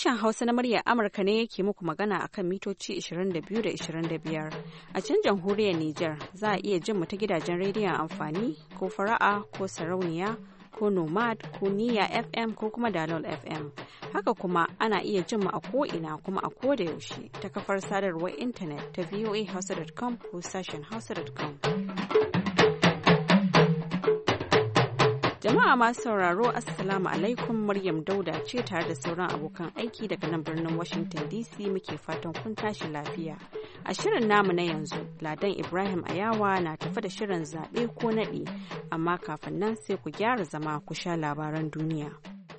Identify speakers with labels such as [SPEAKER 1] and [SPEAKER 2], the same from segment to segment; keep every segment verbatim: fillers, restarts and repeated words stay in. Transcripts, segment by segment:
[SPEAKER 1] Sashen Hausa na muryar Amurka ne yake muku magana akan mitoci ishirin da biyu da ishirin da biyar. A can jamhuriyar Nijar za a iya jin mu ta gidajen rediyon amfani ko fara'a ko sarauniya ko nomad ko niya F M ko kuma dalol F M. Haka kuma ana iya jin mu a ko'ina kuma a koda yaushe ta kafar sadarwar intanet ta voa hausa dot com ko sashen hausa dot com. Jama'a masu sauraro Assalamu alaikum, Maryam Dauda ce tare da sauran abokan aiki daga nan birnin Washington D C muke fatan kun tashi lafiya. A shirin namu na yanzu, Ladan Ibrahim Ayawa na tafi da shirin zaɓe ko naɗi, amma kafin nan sai ku gyara zama ku sha labaran duniya.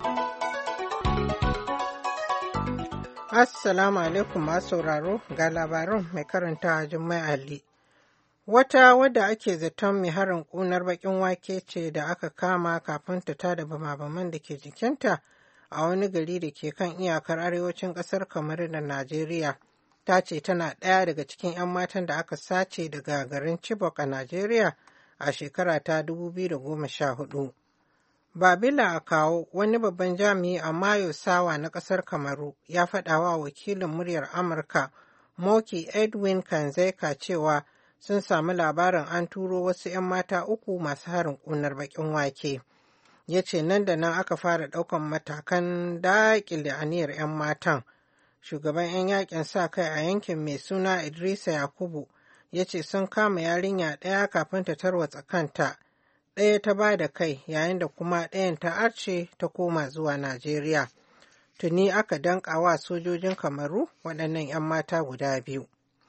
[SPEAKER 2] Assalamu alaikum masu sauraro, ga labaran mai karanta Jummai Ali. Wata wadda ake zaton mai harin ƙunar baƙin wake ce da aka kama kafin ta tada bama-baman da ke jikinta a wani gari da ke kan iyakar arewacin ƙasar Kamaru da Najeriya. Ta ce tana ɗaya daga cikin 'yan matan da aka sace daga garin Chibok a Najeriya a shekara ta dubu biyu da goma sha hudu. Babila Akawo, wani babban jami'i a Mayo Sawa na ƙasar Kamaru, ya faɗa wa wakilin muryar Amurka Moki Edwin Kanzeka cewa sun sami labarin an turo wasu 'yan mata uku masu harin ƙunar baƙin wake. Ya ce nan da nan aka fara ɗaukan matakan daƙile aniyar 'yan matan. Shugaban 'yan yakin sa kai a yankin mai suna Idrisa Yakubu ya ce sun kama yarinya ɗaya kafin ta tarwatsa kanta. Ɗaya ta ba da kai yayin da kuma ɗayan ta arce ta koma zuwa Najeriya. Tuni aka danƙa wa sojojin Kamaru waɗannan 'yan mata guda biyu.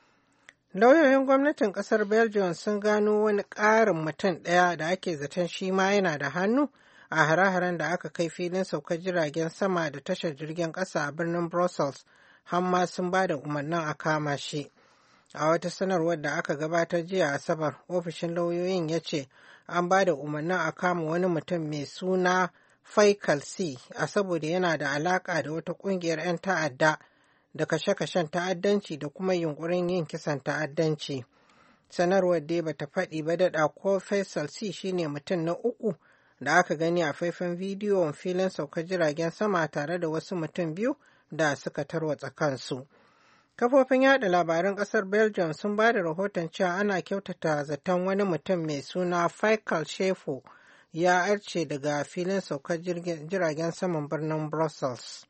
[SPEAKER 2] Lauyoyin gwamnatin ƙasar Belgium sun gano wani ƙarin mutum ɗaya da ake zaton shi ma yana da hannu a hare-haren da aka kai filin saukar jiragen sama da tashar jirgin ƙasa a birnin Brussels, har ma sun ba da umarnin a kama shi. A wata sanarwar da aka gabatar jiya Asabar, ofishin lauyoyin ya ce an ba da umarnin a kama wani mutum mai suna Faikal C a saboda yana da alaƙa da wata ƙungiyar 'yan ta'adda da kashe-kashen ta'addanci da kuma yunkurin yin kisan ta'addanci. Sanarwar dai bata faɗi ba daɗa ko Faisal C shine mutum na uku da aka gani a faifan bidiyon filin saukar jiragen sama tare da wasu mutum biyu da suka tarwatsa kansu. Kafofin yada labaran ƙasar Belgium sun ba da rahoton cewa ana kyautata zaton wani mutum mai suna Faikal Shefo ya arce daga filin saukar jiragen saman birnin Brussels.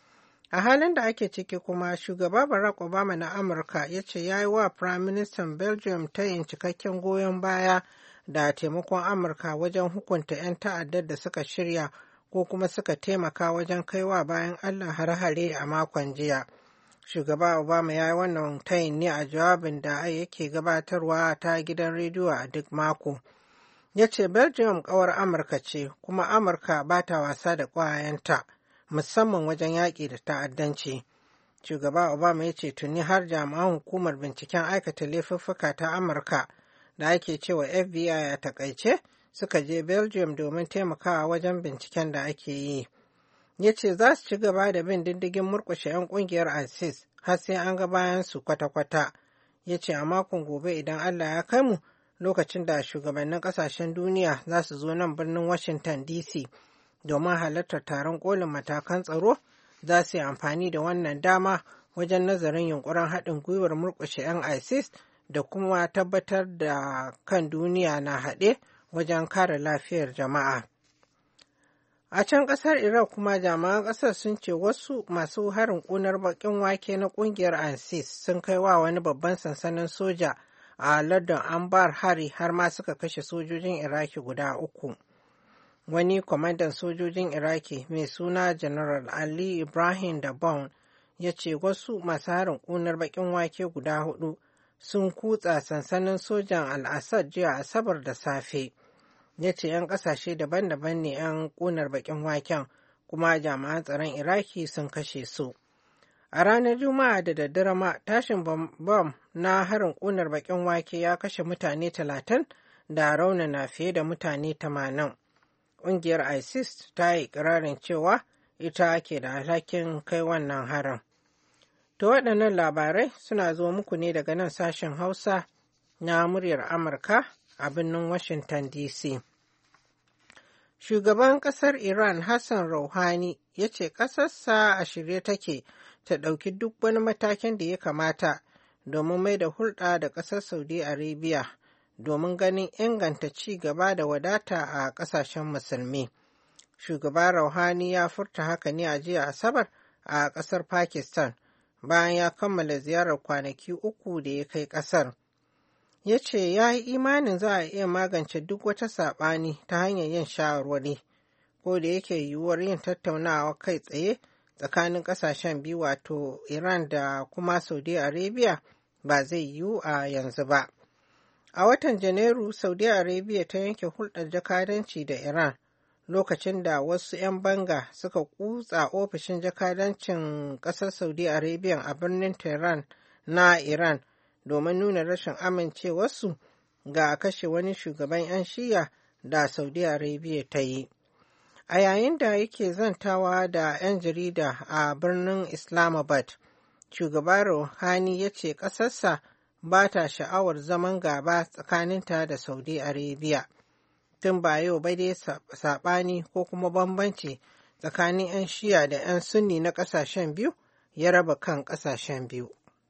[SPEAKER 2] A halin da ake ciki kuma, shugaba Barack Obama na Amurka ya ce ya yi wa Firaministan Belgium tayin cikakken goyon baya da taimakon Amurka wajen hukunta 'yan ta'addar da suka shirya ko kuma suka taimaka wajen kaiwa bayan Allah hare-hare a makon jiya. Shugaba Obama ya yi wannan tayin ne a jawabin da yake gabatarwa ta gidan rediyo a duk mako. Ya ce Belgium ƙawar Amurka ce, kuma Amurka ba ta wasa da ƙwayenta, musamman wajen yaƙi da ta'addanci. Shugaba Obama ya ce tuni har jami'an hukumar binciken aikata laifuffuka ta Amurka da ake cewa F B I a takaice suka je Belgium domin taimakawa wajen binciken da ake yi. Ya ce za su ci gaba da bin diddigin murƙushe 'yan ƙungiyar ISIS har sai an ga bayan su kwata-kwata. Ya ce a makon gobe idan Allah ya kai mu, lokacin da shugabannin ƙasashen duniya za su zo nan birnin Washington D C domin halartar taron kolin matakan tsaro, za su yi amfani da wannan dama wajen nazarin yunkurin haɗin gwiwar murƙushe 'yan ISIS da kuma tabbatar da kan duniya na haɗe wajen kare lafiyar jama'a. A can ƙasar Iraq kuma jami'an ƙasar sun ce wasu masu harin ƙunar baƙin wake na ƙungiyar ISIS sun kai wa wani babban sansanin soja a lardin Anbar hari har ma suka kashe sojojin Iraki guda uku. Wani kwamandan sojojin Iraki mai suna General Ali Ibrahim Dabon ya ce wasu masu harin ƙunar baƙin wake guda hudu sun kutsa sansanin sojan Al-Assad jiya Asabar da safe. Ya ce 'yan ƙasashe daban-daban ne 'yan ƙunar baƙin waken, kuma jami'an tsaron Iraki sun kashe su. A ranar Juma'a da daddare ma tashin bam na harin ƙunar baƙin wake ya kashe mutane talatin da raunana fiye da mutane tamanin. Ƙungiyar ISIS ta yi ƙirarin cewa ita ke da alhakin kai wannan harin. To waɗannan labarai suna zo muku ne daga nan sashen Hausa na muryar Amurka a birnin Washington D C. Shugaban ƙasar Iran Hassan Rouhani ya ce ƙasarsa a shirye take ta ɗauki duk wani matakin da ya kamata domin mai da hulɗa da ƙasar Saudi Arabia domin ganin inganta ci gaba da wadata a ƙasashen musulmi. Shugaba Rouhani ya furta haka ne a jiya Asabar a ƙasar Pakistan bayan ya kammala ziyarar kwanaki uku da ya kai ƙasar. Ya ce ya yi imanin za a iya magance duk wata saɓani ta hanyar yin shawarwari, ko da yake yiwuwar yin tattaunawa kai tsaye tsakanin ƙasashen biyu wato Iran da kuma Saudi Arabia ba zai yiwu a yanzu ba. A watan Janairu, Saudi Arabia ta yanke hulɗar jakadanci da Iran lokacin da wasu 'yan banga suka kutsa ofishin jakadancin ƙasar Saudi Arabia a birnin Tehran na Iran domin nuna rashin amincewarsu ga kashe wani shugaban 'yan shiya da Saudi Arabia ta yi. A yayin da yake zantawa da 'yan jarida a birnin Islamabad, shugaba Rouhani ya ce ƙasarsa ba ta sha'awar zaman gaba tsakaninta da Saudi Arabia. Tun ba yau ba dai saɓani ko kuma bambanci tsakanin 'yan shiya da 'yan sunni na ƙasashen biyu ya raba kan ƙasashen biyu.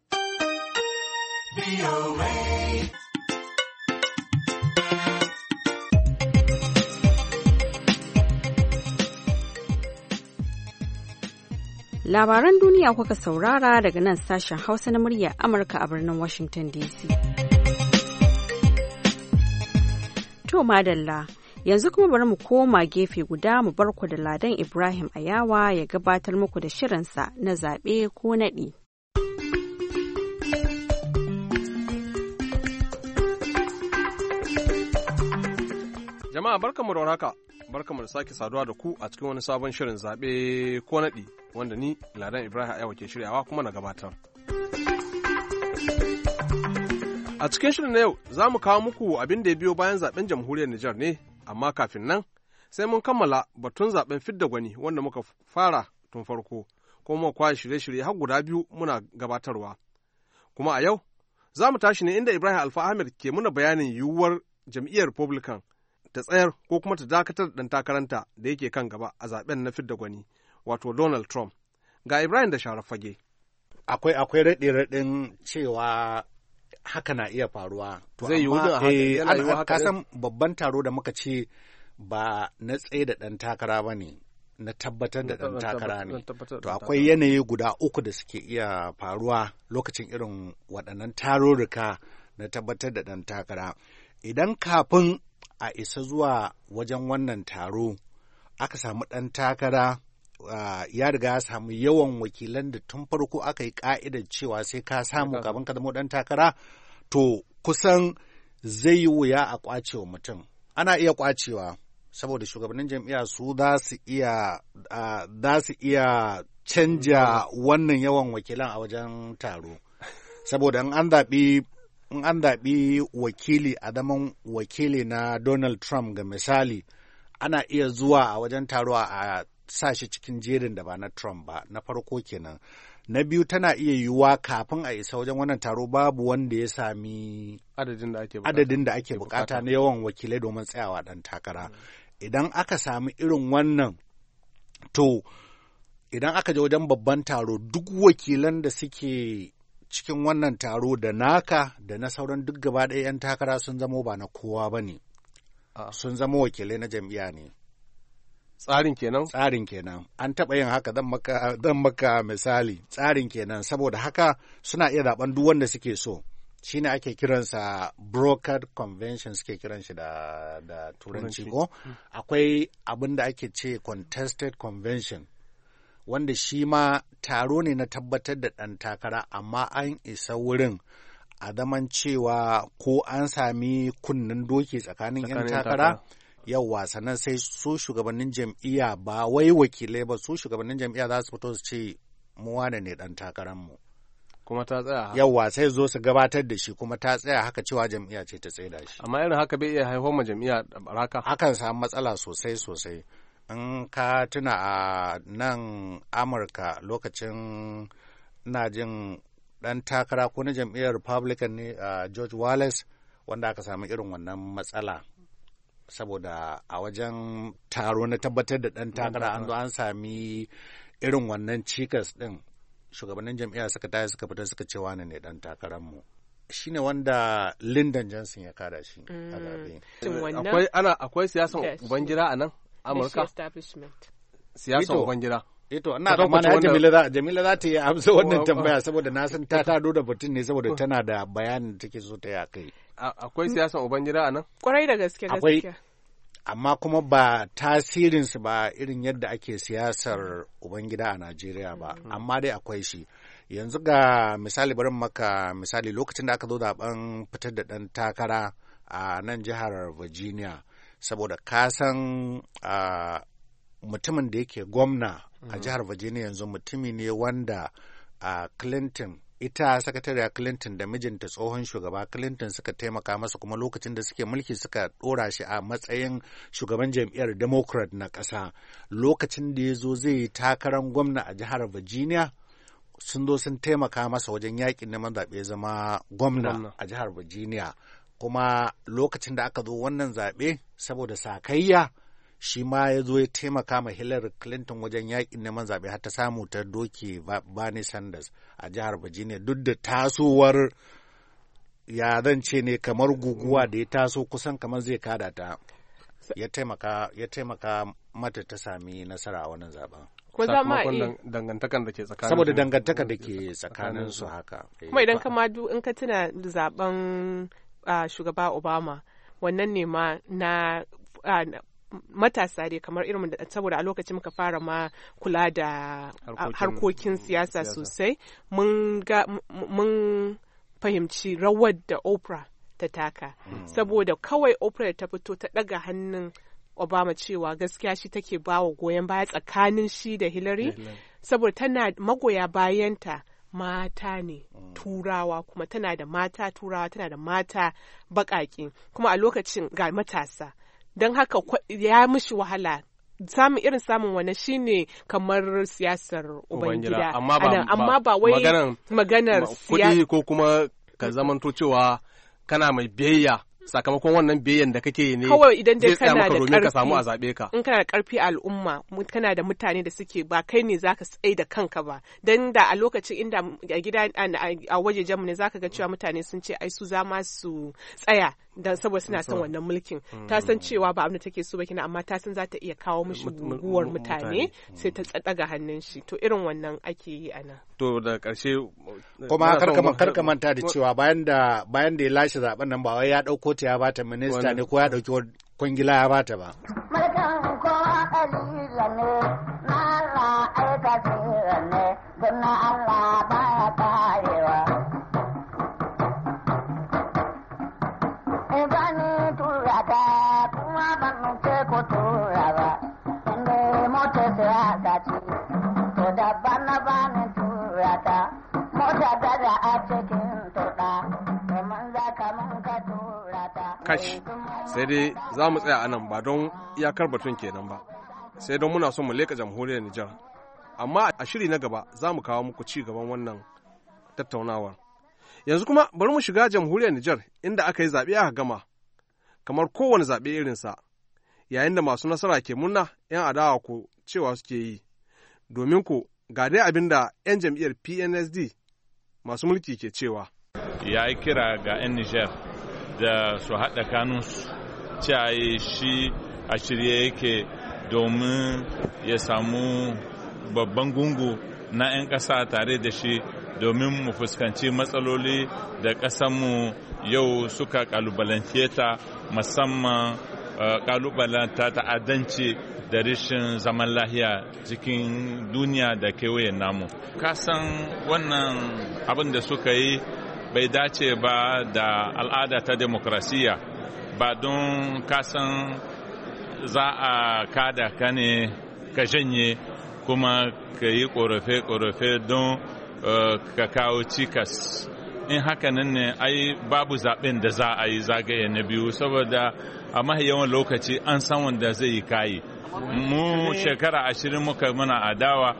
[SPEAKER 1] Labaran duniya kuka saurara daga nan sashen Hausa na muryar Amurka a birnin Washington D C. To madalla, yanzu kuma bari mu koma gefe guda mu bar ku da Ladan Ibrahim Ayawa ya gabatar muku da shirinsa na zaɓe ko naɗi.
[SPEAKER 3] Jama'a barkamu da warhaka, barkamu da sake saduwa da ku a cikin wani sabon shirin zaɓe ko naɗi wanda ni Ladan Ibrahim Ayawa ke shiryawa kuma na gabatar. A cikin shirin na yau za mu kawo muku abin da ya biyo bayan zaɓen jamhuriyar Nijar ne, amma kafin nan sai mun kammala batun zaɓen fidda gwani wanda muka fara tun farko, kuma muka kwashe shirye-shirye har guda biyu muna gabatarwa. Kuma a yau za mu tashi ne inda Ibrahim Alfa Ahmed ke muna bayanin yiwuwar jam'iyyar Republican ta tsayar ko kuma ta dakatar da ɗan takaranta da yake kan gaba a zaben na fidda gwani, wato Donald Trump. Ga Ibrahim da Sharaf Fage.
[SPEAKER 4] Akwai akwai raɗe-raɗin cewa haka na iya faruwa.
[SPEAKER 3] Zai yi wudu haka.
[SPEAKER 4] Ka san babban taro da muka ce ba na tsaye da ɗan takara ba ne, na tabbatar da ɗan takara ne. To akwai yanayi guda uku da suke iya faruwa lokacin irin waɗannan tarurruka na tabbatar da ɗan takara. Idan kafin a isa zuwa wajen wannan taro aka samu ɗan takara uh, ya riga ya samu yawan wakilan da tun farko aka yi ƙa'idar cewa sai ka samu kafin ka zama ɗan takara, to kusan zai yi wuya a ƙwace wa mutum. Ana iya ƙwacewa saboda shugabannin jam'iyya su za su iya uh, za su iya canja wannan yawan wakilan a wajen taro, saboda in an zaɓi in an zaɓi wakili a zaman wakili na Donald Trump ga misali, ana iya zuwa a wajen taro a sa shi cikin jerin da ba na Trump ba, na farko kenan. Na biyu, tana iya yiwuwa kafin a isa wajen wannan taro babu wanda ya sami adadin da ake bukata na yawan wakilai domin tsayawa ɗan takara. Idan aka sami irin wannan, to idan aka je wajen babban taro duk wakilan da suke cikin wannan taro da naka da na sauran duk gaba ɗaya 'yan takara sun zamo ba na kowa ba ne, sun zama wakilai na jam'iyya ne.
[SPEAKER 3] Tsarin kenan? Tsarin
[SPEAKER 4] kenan. An taɓa yin haka, zan maka, zan maka misali. Tsarin kenan, saboda haka suna iya zaɓen duk wanda suke so. Shi ne ake kiransa brokered convention, suke kiran shi da, da turanci ko? Akwai abin da ake ce contested convention, wanda shi ma taro ne na tabbatar da ɗan takara, amma an isa wurin a zaman cewa ko an sami kunnen doki tsakanin 'yan takara, yauwa sannan sai su shugabannin jam'iyya, ba wai wakilai ba, su shugabannin jam'iyya za su fito su ce mu wane ne ɗan takararmu.
[SPEAKER 3] Kuma ta tsaya.
[SPEAKER 4] Yauwa sai zo su gabatar da shi kuma ta tsaya, haka cewa jam'iyya ce ta tsaida shi.
[SPEAKER 3] Amma irin haka bai iya haifar ma jam'iyya baraka.
[SPEAKER 4] Hakan samu matsala sosai sosai. In ka tuna a nan Amurka lokacin na jin ɗan takara ko na jam'iyyar Republican ne a George Wallace, wanda aka samu irin wannan matsala saboda a wajen taro na tabbatar da ɗan takara an zo an sami irin wannan cikas ɗin, shugabannin jam'iyya suka tashi suka fita suka ce wani ne ɗan takararmu. Shi ne wanda Lyndon Johnson ya kada shi a zaɓe.
[SPEAKER 3] Akwai ana akwai siyasan Ubangida a nan Amurka? Siyasan Ubangida.
[SPEAKER 4] Eto, ina tsammanin Jamila za Jamila za ta yi amsa wannan tambaya saboda na san ta tado da batun ne saboda tana da bayanin da take so ta yi a kai.
[SPEAKER 3] Akwai siyasan Ubangida a nan?
[SPEAKER 1] Kwarai da gaske gaskiya.
[SPEAKER 4] Amma kuma ba tasirinsu ba irin yadda ake siyasar Ubangida a Najeriya ba, amma dai akwai shi. Yanzu ga misali barin maka misali lokacin da aka zo zaben fitar da ɗan takara a nan jihar Virginia, saboda ka san mutumin da yake gwamna a jihar Virginia yanzu mutumi ne wanda Clinton, ita sakatariya Clinton da mijinta tsohon shugaba Clinton suka taimaka masa, kuma lokacin da suke mulki suka ɗora shi a matsayin shugaban jam'iyyar Democrat na ƙasa. Lokacin da ya zo zai yi takarar gwamna a jihar Virginia, sun zo sun taimaka masa wajen yakin neman zaɓe zama gwamna a jihar Virginia. Kuma lokacin da aka zo wannan zaɓe saboda sakayya, shi ma ya zo ya taimaka ma Hillary Clinton wajen yakin neman zaɓe har ta samu ta doke Bernie Sanders a jihar Virginia, duk da tasowar ya zan ce ne kamar guguwa da ya taso kusan kamar zai kada ta, ya taimaka ya taimaka mata ta sami nasara a wannan zaben.
[SPEAKER 1] Ko za ma iya
[SPEAKER 3] dangantakan da ke tsakanin
[SPEAKER 4] saboda dangantakar da ke tsakanin su haka.
[SPEAKER 1] Kuma idan ka ma in ka tuna zaben shugaba Obama, wannan ne ma na matasa dai kamar irin da saboda a lokacin muka fara ma kula da harkokin siyasa sosai, mun ga mun fahimci rawar da Oprah ta taka, saboda kawai Oprah ta fito ta daga hannun Obama cewa gaskiya shi take bawa goyon baya tsakanin shi da Hillary, saboda tana magoya bayanta mata ne turawa, kuma tana da mata turawa, tana da mata baƙaƙe, kuma a lokacin ga matasa, don haka ya mishi wahala samun irin samun wani shine kamar siyasar Ubangida, amma ba wai maganar
[SPEAKER 3] kuɗi ko kuma ka zamanto cewa kana mai biyayya sakamakon wannan biyayyan da kake ne
[SPEAKER 1] kawai idan dai kana da
[SPEAKER 3] karfi ka samu a zabe ka,
[SPEAKER 1] in kana da karfi a al'umma, kana da mutane da suke ba kai ne zaka tsaye da kanka ba, dan da a lokacin inda a gida a wajejen mu ne zaka ga cewa mutane sun ce ai su za ma su tsaya dan saboda suna son wannan mulkin, ta san cewa ba abin da take so ba kina, amma ta san za ta iya kawo mishi guguwar mutane sai ta daga hannun shi, to irin wannan ake yi ana.
[SPEAKER 3] To da karshe
[SPEAKER 4] kuma karka karka manta da cewa bayan da bayan da ya lashe zaben nan ba wai ya dauko ta ya bata minista ne ko ya dauki kwangila ya bata ba. Mulkin ko kalila ne na Allah aika ne don Allah baya karewa.
[SPEAKER 3] Kash, sai dai za mu tsaya a nan ba don iyakar batun kenan ba, sai don muna son mu leƙa jamhuriyar Nijar. Amma a shiri na gaba za mu kawo muku ci gaban wannan tattaunawar. Yanzu kuma bari mu shiga jamhuriyar Nijar inda aka yi zaɓe aka gama, kamar kowane zaɓe irinsa, yayin da masu nasara ke murna 'yan adawa ko cewa suke yi, domin ko ga dai abin da 'yan jam'iyyar P N S D masu mulki ke cewa.
[SPEAKER 5] Ya yi kira ga 'yan Nijar da su haɗa kanunsu, cewa shi a shirye yake domin ya samu babban gungu na 'yan ƙasa tare da shi domin mu fuskanci matsaloli da ƙasanmu yau suka ƙalubalance ta, musamman ƙalubalanta ta'addanci da rashin zaman lahiya cikin duniya da kewayen namu. Kasan wannan abin da suka yi bai dace ba da al'ada ta demokrasiya, ba don kasan za a kada ka ne ka janye kuma ka yi ƙorafe-ƙorafe don ka kawo cikas. In haka nan ne ai babu zaɓen da za a yi zagaye na biyu, saboda a mahi yawan lokaci an san wanda zai yi kayi. Mu shekara ashirin muka muna adawa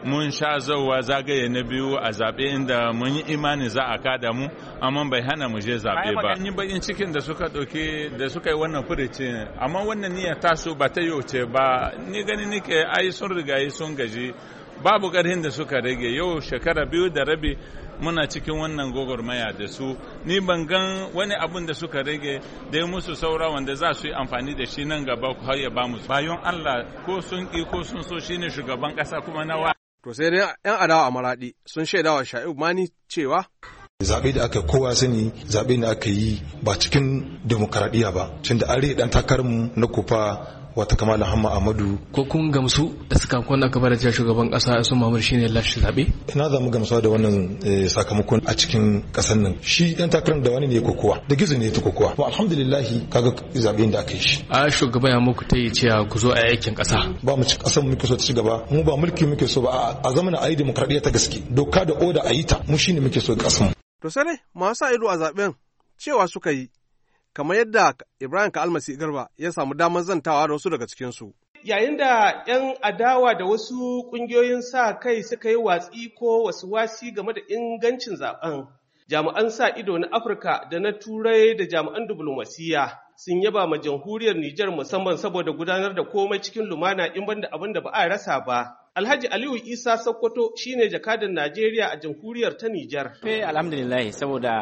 [SPEAKER 5] mun sha zauwa zagaye na biyu a zaɓe inda mun yi imani za a kada mu amma bai hana mu je zaɓe ba. An yi bakin cikin da suka ɗauki da suka yi wannan furici amma wannan niyyar taso ba ta yauce ba ni gani nike ai sun rigayi sun gaji babu ƙarhin da suka rage yau shekara biyu da rabi muna cikin wannan gwagwarmaya da su ni ban gan wani abun da suka rage da ya musu saura wanda za su yi amfani da shi nan gaba har ya ba mu bayan Allah ko sun ki ko sun so shine shugaban ƙasa kuma nawa.
[SPEAKER 3] To sai dai 'yan adawa a Maraɗi sun shaidawa Sha'ibu Mani cewa
[SPEAKER 6] zaɓe da aka kowa sani zaɓe da aka yi ba cikin demokaradiyya ba tunda an rage ɗan takararmu na kufa wata Kamala Hamma Ahmadu.
[SPEAKER 7] Ko kun gamsu da sakamakon aka bada cewa shugaban kasa Isu Muhammadu shine lashe zabe?
[SPEAKER 6] Ina za mu gamsuwa da wannan sakamakon a cikin kasar nan. Shi dan takarar da wani ne kokowa, da gizo ne ta kokowa. To alhamdulillah kaga zaben da aka yi shi.
[SPEAKER 7] A shugaba ya muku ta yi cewa ku zo a aikin kasa.
[SPEAKER 6] Ba mu ci kasar mu muke so ta ci gaba, mu ba mulki muke so ba a zamanin ayi demokradiyya ta gaske. Doka da oda a yi ta, mu shine muke so kasar mu.
[SPEAKER 3] To sai dai masu ido a zaben cewa suka yi kamar yadda Ibrahim Ka'almasi Garba ya samu damar zantawa da wasu daga cikinsu.
[SPEAKER 8] Yayin da 'yan adawa da wasu ƙungiyoyin sa kai suka yi watsi ko wasu wasi game da ingancin zaben, jami'an sa ido na Afirka da na Turai da jami'an diflomasiyya sun yaba ma jamhuriyar Nijar musamman saboda gudanar da komai cikin lumana in banda abin da ba a rasa ba. Alhaji Aliyu Isa Sokoto shine jakadan Najeriya a jamhuriyar ta Nijar.
[SPEAKER 9] Fe alhamdulillah saboda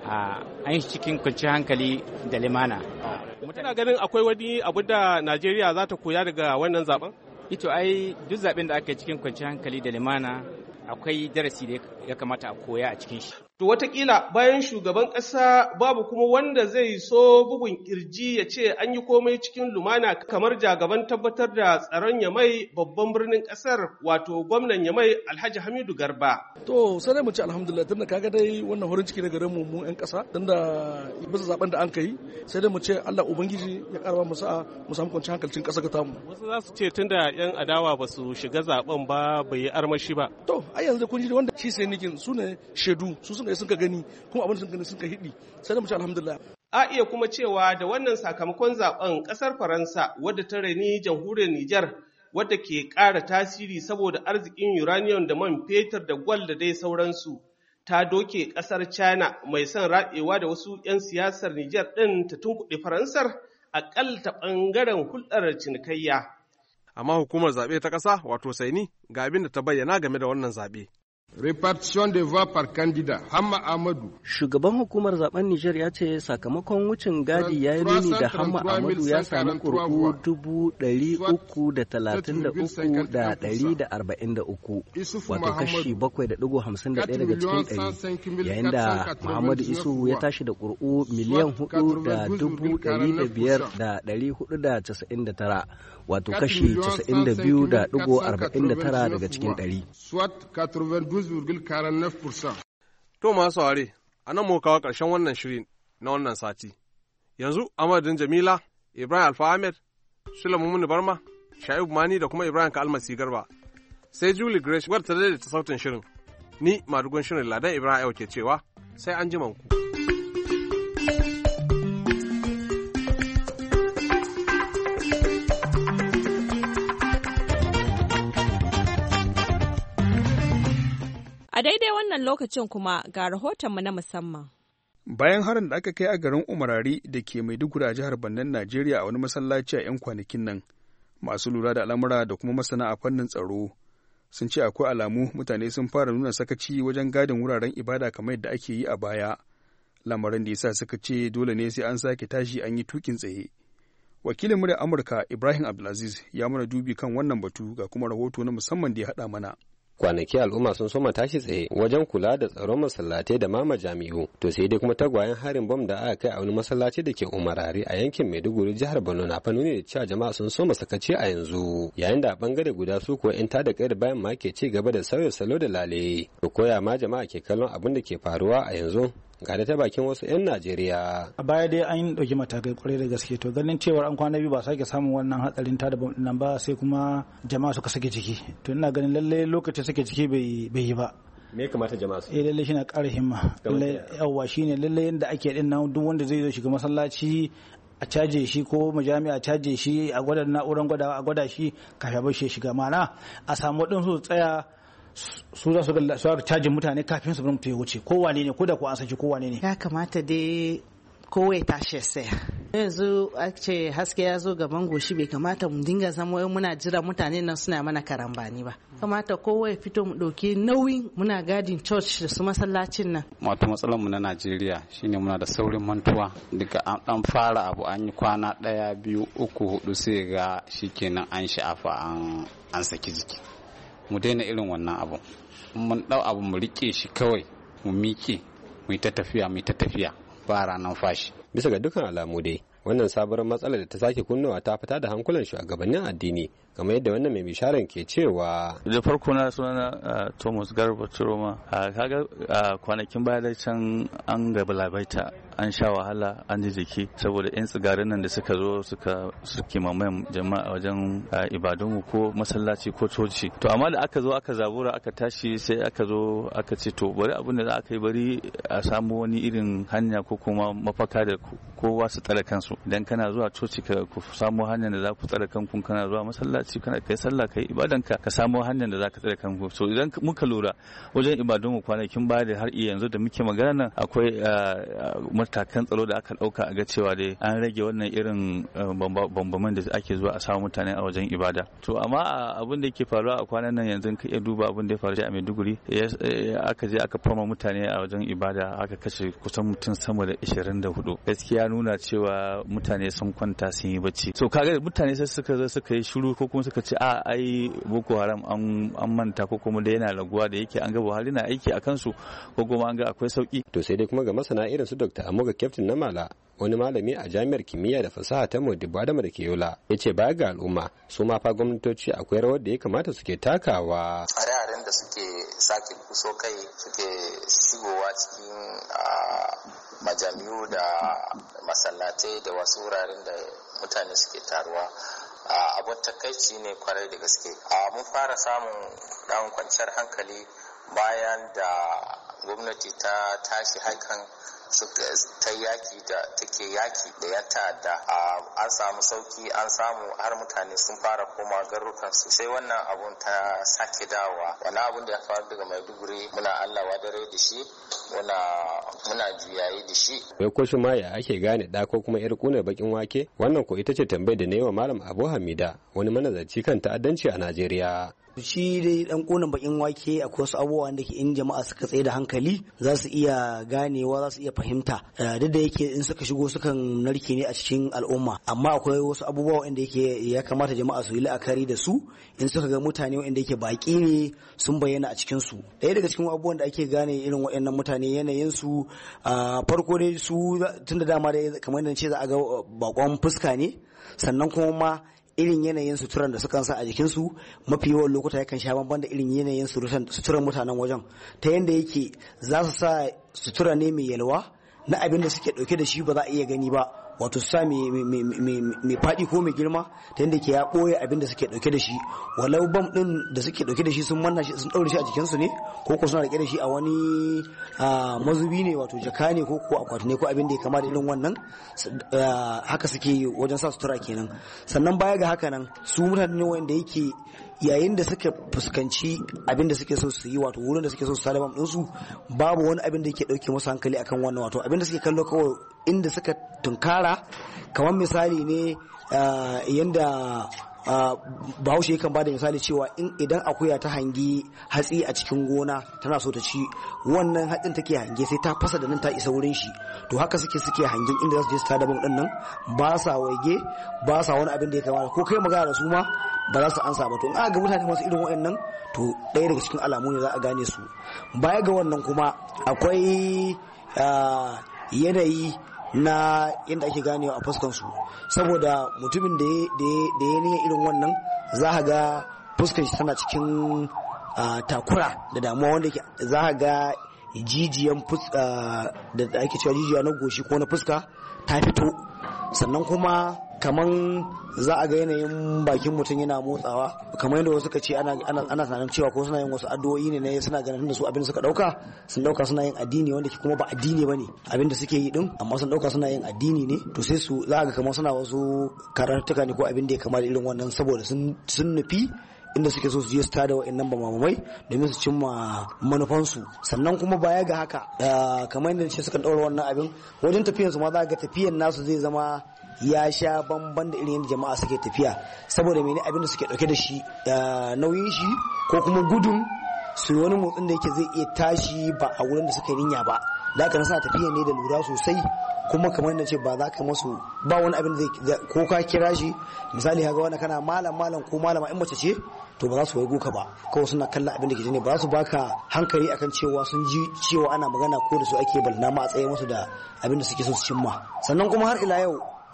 [SPEAKER 9] an yi cikin kwanciyar hankali da limana.
[SPEAKER 8] Mutana ganin akwai wani abu da Najeriya za ta koya daga wannan zaben?
[SPEAKER 9] Ito ai duk zaben da aka yi cikin kwanciyar hankali da limana akwai darasi da ya kamata a koya a cikin shi.
[SPEAKER 8] To watakila bayan shugaban ƙasa babu kuma wanda zai so bugun kirji ya ce an yi komai cikin lumana kamar jagaban tabbatar da tsaron Yamai babban birnin ƙasar wato gwamnan Yamai Alhaji Hamidu Garba.
[SPEAKER 10] To sai mu ce alhamdulillah tunda kaga dai wannan horin ciki na garin mu mu ƴan ƙasa tunda bisa zaben da an kai sai dai mu ce Allah ubangiji ya karba mu sa'a mu samu kwanciyar hankalin ƙasa ga tamu.
[SPEAKER 8] Wasu za su ce tunda ƴan adawa ba su shiga zaben ba bai yi armashi ba.
[SPEAKER 10] To ai yanzu kun ji wanda shi sai nikin su ne shedu su sun sun ka gani kuma abin sun gani sun ka hidi sai da mu ci alhamdulillah.
[SPEAKER 8] A iya kuma cewa da wannan sakamakon zaben kasar Faransa wadda ta raini jamhuriyar Nijar wadda ke ƙara tasiri saboda arzikin uranium da man fetur da gwal da dai sauransu ta doke kasar China mai son raɗewa da wasu 'yan siyasar Nijar ɗin ta tunkuɗe Faransar aƙalla ta ɓangaren hulɗar cinikayya.
[SPEAKER 3] Amma hukumar zaɓe ta ƙasa wato Saini ga abin da ta bayyana game da wannan zaɓe.
[SPEAKER 11] Repartition de voix par candidat Hamma Ahmadu.
[SPEAKER 12] Shugaban hukumar zaben Nijar ya ce sakamakon wucin gadi ya yi nuni da Hamma Ahmadu ya sami kurku dubu ɗari uku da talatin da uku da ɗari da arba'in da uku, wato kashi bakwai da ɗigo hamsin da ɗaya daga cikin ɗari, yayin da Muhammadu Isu ya tashi da kurku miliyan hudu da dubu ɗari da biyar da ɗari hudu da casa'in da tara, wato kashi casa'in da biyu da ɗigo arba'in da tara daga cikin ɗari.
[SPEAKER 3] To masu saurare, a nan muka kawo ƙarshen wannan shirin na wannan sati. Yanzu a madadin Jamila, Ibrahim Alfa Ahmed, Sulaiman Muni Barma, Sha'ibu Mani da kuma Ibrahim Ka'almasi Garba. Sai Julie Grace wadda ta daidaita sautin shirin. Ni madugun shirin Ladan Ibrahim ke cewa sai an ji manku.
[SPEAKER 1] A daidai wannan lokacin kuma ga rahotonmu na musamman.
[SPEAKER 13] Bayan harin da aka kai a garin Umarari da ke Maiduguri a jihar Bannan Najeriya a wani masallaci a 'yan kwanakin nan, masu lura da al'amura da kuma masana a fannin tsaro sun ce akwai alamu mutane sun fara nuna sakaci wajen gadin wuraren ibada kamar yadda ake yi a baya, lamarin da yasa suka ce dole ne sai an sake tashi an yi tukin tsaye. Wakilin muryar Amurka Ibrahim Abdulaziz ya mana dubi kan wannan batu ga kuma rahoto na musamman da ya haɗa mana.
[SPEAKER 14] Kwanaki al'umma sun soma tashi tsaye wajen kula da tsaron masallatai da mama jami'u, to sai dai kuma tagwayen harin bom da aka kai a wani masallaci da ke Umarari a yankin Maiduguri jihar Borno na fa nuni da cewa jama'a sun soma sakaci a yanzu, yayin da a bangare guda su kuwa in tada kai da bayan ma ke ci gaba da sauya salo da lale. To koya ma jama'a ke kallon abin da ke faruwa a yanzu ga da ta bakin wasu 'yan Najeriya.
[SPEAKER 15] A baya dai an ɗauki matakai kwarai da gaske, to ganin cewar an kwana biyu ba sake samun wannan hatsarin tada bom nan ba sai kuma jama'a suka sake ciki, to ina ganin lalle lokacin suke ciki bai yi ba.
[SPEAKER 14] Me ya kamata jama'a su?
[SPEAKER 15] Eh lalle shi na ƙara himma. Lalle yawa shine lalle yanda ake din nan duk wanda zai zo shiga masallaci a caje shi ko majami'a a caje shi a gwada na'urar gwada a gwada shi kafin bar shi shiga, mana a samu waɗansu tsaya su za su ga cajin mutane kafin su bar mutum ya wuce kowane ne ko da ko an saki kowane ne.
[SPEAKER 16] Ya kamata dai kowai tashi saya. Yanzu a ce haske ya zo gaban goshi bai kamata mu dinga zama wai muna jira mutane nan suna mana karambani ba. Kamata kowai fito mu ɗauki nauyin muna gadin church da su masallacin nan.
[SPEAKER 17] Wato matsalar mu na Najeriya shine muna da saurin mantuwa daga an dan fara abu an yi kwana ɗaya biyu uku hudu sai ga shikenan an sha'afa an an saki jiki. Mu daina irin wannan abu. Mun dau abu mu rike shi kawai mu miƙe mu yi ta tafiya mu yi ta tafiya. Ba ranar fashi.
[SPEAKER 14] Bisa ga dukkan alamu dai, wannan sabuwar matsalar da ta sake kunnawa ta fita da hankulan shugabannin addini, kamar yadda wannan mai bisharan ke cewa.
[SPEAKER 18] Da farko na suna Thomas Garba Turoma, kaga kwanakin baya da can an gaba labaita an sha wahala an ji jiki saboda yan tsigarin nan da suka zo suka suke mamayen jama'a wajen ibadunmu ko masallaci ko coci. To amma da aka zo aka zabura aka tashi sai aka zo aka ce to bari abin da za aka yi bari a samu wani irin hanya ko kuma mafaka da kowa su tsare kansu. Idan kana zuwa coci ka ku samu hanyar da za ku tsare kanku, kana zuwa masallaci kana kai sallah kai ibadanka ka samu hanyar da za ka tsare kanku. So idan muka lura wajen ibadunmu kwanakin baya da har yanzu da muke magana nan akwai matakan tsaro da aka dauka a ga cewa dai an rage wannan irin bambamin da ake zuwa a samu mutane a wajen ibada. To amma abin da yake faruwa a kwanan nan yanzu ka iya duba abin da ya faru a Maiduguri aka je aka fama mutane a wajen ibada aka kashe kusan mutum sama da ashirin da hudu. Gaskiya nuna cewa mutane sun kwanta sun yi bacci. So kaga mutane sai suka zo suka yi shiru ko kuma suka ce a ai Boko Haram an manta ko kuma da yana raguwa da yake an ga Buhari na aiki a kansu ko kuma an ga akwai sauki.
[SPEAKER 14] To sai dai kuma ga masana irin su Doctor Amoga Captain Namala, wani malami a jami'ar kimiyya da fasaha ta Modibo Adama da ke Yola, ya ce baya ga al'umma su ma fa gwamnatoci akwai rawar da ya kamata suke takawa.
[SPEAKER 19] Hare-haren da suke sake kuso kai suke shigowa cikin majami'u da masallatai da wasu wuraren da mutane suke taruwa abin takaici ne kwarai da gaske. Mun fara samun ɗan kwanciyar hankali bayan da gwamnati ta tashi haikan ta yaki da take yaki da ya ta'adda an samu sauki an samu har mutane sun fara koma garurukan su sai wannan abun ta sake dawowa wani abun da ya faru daga Maiduguri muna Allah wadare da shi muna muna juyayi da shi.
[SPEAKER 14] Wai ko shi ma ya ake gane da ko kuma yar kunar bakin wake? Wannan ko ita ce tambayar da na yi wa Malam Abu Hamida, wani manazarci kan ta'addanci a Najeriya.
[SPEAKER 20] Shi dai dan kunan bakin wake akwai wasu abubuwa da ke in jama'a suka tsaye da hankali za su iya ganewa za su iya fahimta duk da yake in suka shigo sukan narke ne a cikin al'umma amma akwai wasu abubuwa wanda yake ya kamata jama'a su yi la'akari da su in suka ga mutane wanda yake baki ne sun bayyana a cikin su. Ɗaya daga cikin abubuwan da ake gane irin waɗannan mutane yanayin su farko dai su tun da dama dai kamar yadda ce za a ga bakon fuska ne sannan kuma ma irin yanayin suturan da sukan sa a jikinsu mafi yawan lokuta yakan sha bamban da irin yanayin suturan mutanen wajen ta yadda yake za su sa sutura ne mai yalwa na abin da suke dauke da shi ba za a iya gani ba wato su sa mai faɗi ko mai girma ta yadda ke ya ɓoye abin da suke dauke da shi walau bam ɗin da suke dauke da shi sun manna shi sun ɗaure shi a jikinsu ne ko ko suna rike da shi a wani mazubi ne wato jaka ne ko ko akwati ne ko abin da ya kama da irin wannan haka suke wajen sa sutura kenan. Sannan baya ga haka nan su mutane ne wanda yake yayin da suka fuskanci abin da suke so su yi wato wurin da suke so su sa bam ɗinsu babu wani abin da yake ɗauke musu hankali akan wannan wato abin da suke kallo kawai inda suka tunkara kamar misali ne yanda bahaushe yakan bada misali cewa in idan akuya ta hangi hatsi a cikin gona tana so ta ci wannan hatsin take hange sai ta fasa da nan ta isa wurin shi to haka suke suke hangen inda za su je su tada bam din nan ba sa waige ba sa wani abin da ya kamata ko kai magana da su ma ba za su ansa ba to in aka ga mutane masu irin waɗannan to ɗaya daga cikin alamu ne za a gane su. Baya ga wannan kuma akwai yanayi na yadda ake ganewa a fuskansu saboda mutumin da ya niyan irin wannan za a ga fuskar shi tana cikin takura da damuwa wanda za a ga jijiyan da ake cewa jijiya na goshi ko na fuska ta fito sannan kuma kaman za a ga yanayin bakin mutum yana motsawa kamar yadda wasu ka ce ana tunanin cewa ko suna yin wasu addu'o'i ne na suna ganin da su abin da suka dauka sun dauka suna yin addini wanda ke kuma ba addini bane abin da suke yi din amma sun dauka suna yin addini ne to sai su za a ga kamar suna wasu karantuka ne ko abin da ya kama da irin wannan saboda sun nufi inda suke so su je su tada wa'annan bamamai domin su cimma manufansu. Sannan kuma baya ga haka kamar yadda ce suka ɗaura wannan abin wajen tafiyan su ma za ga tafiyan nasu zai zama ya sha bamban da irin yadda jama'a suke tafiya saboda mene abin da suke ɗauke da shi nauyin shi ko kuma gudun su yi wani motsin da yake zai iya tashi ba a wurin da suka yi niyya ba. Da haka suna tafiya ne da lura sosai kuma kamar yadda ce ba za ka masu ba wani abin da ko ka kira shi misali haka wani kana malam malam ko malama in mace ce to ba za su waigo ka ba kawai suna kallon abin da ke ne ba za su baka hankali akan cewa sun ji cewa ana magana ko da su ake balna ma a tsaye musu da abin da suke so su cimma. Sannan kuma har ila yau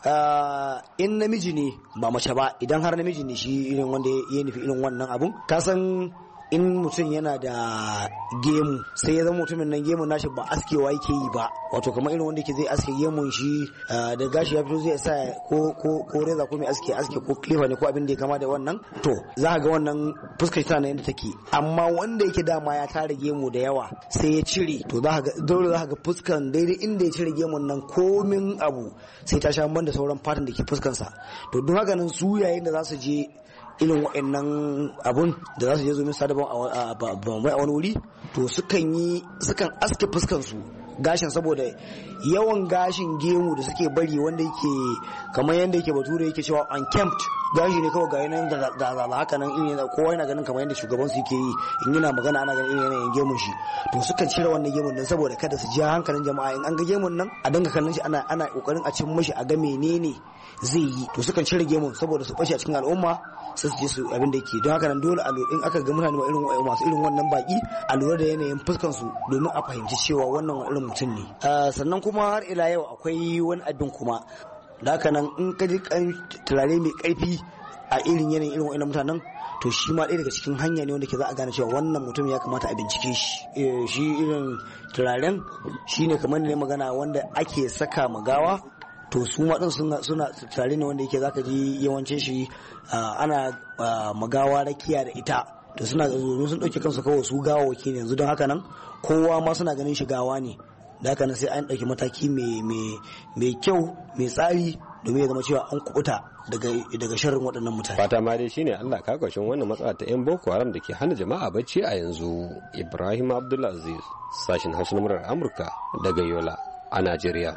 [SPEAKER 20] in namiji ne ba mace ba idan har namiji ne shi irin wanda ya nufi irin wannan abun ka san in mutum yana da gemu sai ya zama mutumin nan gemun nashi ba askewa yake yi ba wato kamar irin wanda ke zai aske gemun shi da gashi ya fito zai sa ko ko ko reza ko mai aske aske ko klifa ne ko abin da ya kama da wannan to za ka ga wannan fuskar tana yadda take amma wanda yake dama ya tara gemu da yawa sai ya cire to za ka ga dole za ka ga fuskan daidai inda ya cire gemun nan komin abu sai ta sha ban da sauran fatan da ke fuskansa to don haka nan su yayin da za su je irin wa'annan abun da za su je zomin sadaban a wani wuri to sukan yi sukan aske fuskan su gashin saboda yawan gashin gemu da suke bari wanda yake kamar yadda yake bature yake cewa unkempt gashi ne kawai ga yanayin da da haka nan irin kowa yana ganin kamar yadda shugaban su yake yi in yana magana ana ganin irin yanayin gemun shi to sukan cire wannan gemun nan saboda kada su ja hankalin jama'a in an ga gemun nan a dinga kallon shi ana ana kokarin a cin mashi a ga menene zai yi to sukan cire gemun saboda su bace a cikin al'umma sai su je su abin da yake don haka nan dole a in aka ga mutane irin masu irin wannan baki a lura da yanayin fuskan su domin a fahimci cewa wannan irin mutum ne. Sannan kuma har ila yau akwai wani abin kuma da haka nan in ka ji turare mai karfi a irin yanayin irin wa'annan mutanen to shi ma ɗaya daga cikin hanya ne wanda ke za a gane cewa wannan mutum ya kamata a bincike shi. Shi irin turaren shi ne kamar ne magana wanda ake saka magawa to su ma din suna suna tare ne wanda yake zaka ji yawancin shi ana magawa rakiya da ita to suna sun dauke kansu kawai su gawawaki ne yanzu don haka nan kowa ma suna ganin shi gawa ne da haka nan sai an dauki mataki mai kyau mai tsari domin ya zama cewa an kubuta daga daga sharrin waɗannan mutane.
[SPEAKER 14] Fata ma dai shine Allah ka kwashin wannan matsala ta yan Boko Haram da ke hana jama'a bacci a yanzu. Ibrahim Abdulaziz sashin Hausa na murar Amurka daga Yola a Najeriya.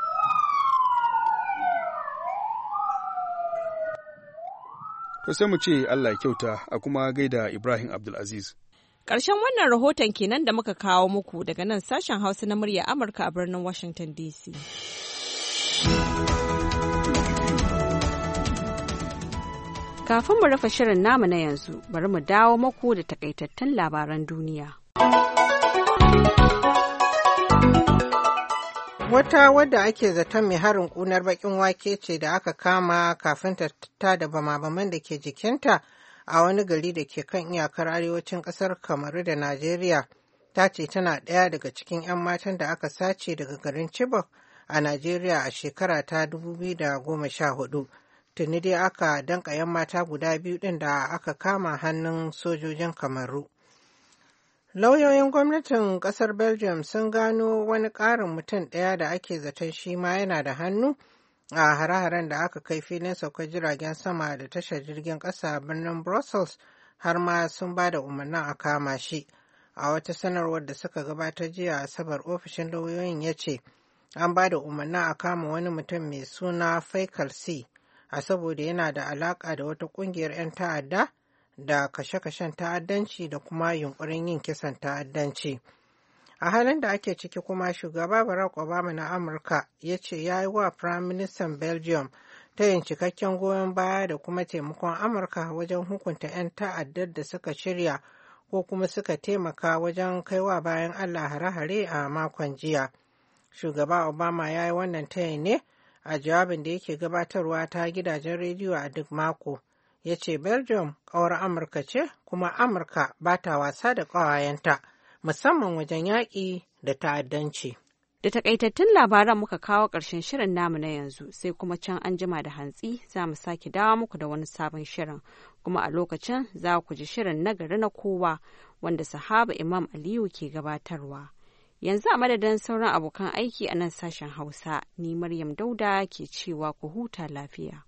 [SPEAKER 13] To sai mu ce Allah ya kyauta a kuma gaida Ibrahim Abdulaziz.
[SPEAKER 1] Ƙarshen wannan rahoton kenan da muka kawo muku daga nan sashen Hausa na murya Amurka a birnin Washington D C. Kafin mu rufe shirin namu na yanzu, bari mu dawo muku da takaitattun labaran duniya.
[SPEAKER 2] Wata wadda ake zaton mai harin kunar bakin wake ce da aka kama kafin ta tada bama-baman da ke jikinta a wani gari da ke kan iyakar arewacin kasar Kamaru da Najeriya. Ta ce tana ɗaya daga cikin 'yan matan da aka sace daga garin Chibok a Najeriya a shekara ta dubu biyu da goma sha hudu. Tuni dai aka danka 'yan mata guda biyu ɗin da aka kama hannun sojojin Kamaru. Lauyoyin gwamnatin kasar Belgium sun gano wani ƙarin mutum ɗaya da ake zaton shi ma yana da hannu a hare-haren da aka kai filin saukar jiragen sama da tashar jirgin ƙasa birnin Brussels har ma sun ba da umarnin a kama shi. A wata sanarwar da suka gabatar jiya Asabar ofishin lauyoyin ya ce an ba da umarnin a kama wani mutum mai suna Faikal C a saboda yana da alaƙa da wata ƙungiyar 'yan ta'adda da kashe-kashen ta'addanci da kuma yunkurin yin kisan ta'addanci. A halin da ake ciki kuma shugaba Barack Obama na Amurka ya ce ya yi wa Prime Minister Belgium ta yin cikakken goyon baya da kuma taimakon Amurka wajen hukunta 'yan ta'addar da suka shirya ko kuma suka taimaka wajen kaiwa bayan Allah hare-hare a makon jiya. Shugaba Obama ya yi wannan tayi ne a jawabin da yake gabatarwa ta gidajen rediyo a duk mako. Ya ce Belgium ƙawar Amurka ce kuma Amurka ba ta wasa da ƙawayenta musamman wajen yaƙi da ta'addanci. Da takaitattun labaran muka kawo ƙarshen shirin namu na yanzu sai kuma can an jima da hantsi za mu sake dawo muku da wani sabon shirin kuma a lokacin za ku ji shirin nagari na kowa wanda sahaba Imam Aliyu ke gabatarwa. Yanzu a madadin sauran abokan aiki a nan sashen Hausa ni Maryam Dauda ke cewa ku huta lafiya.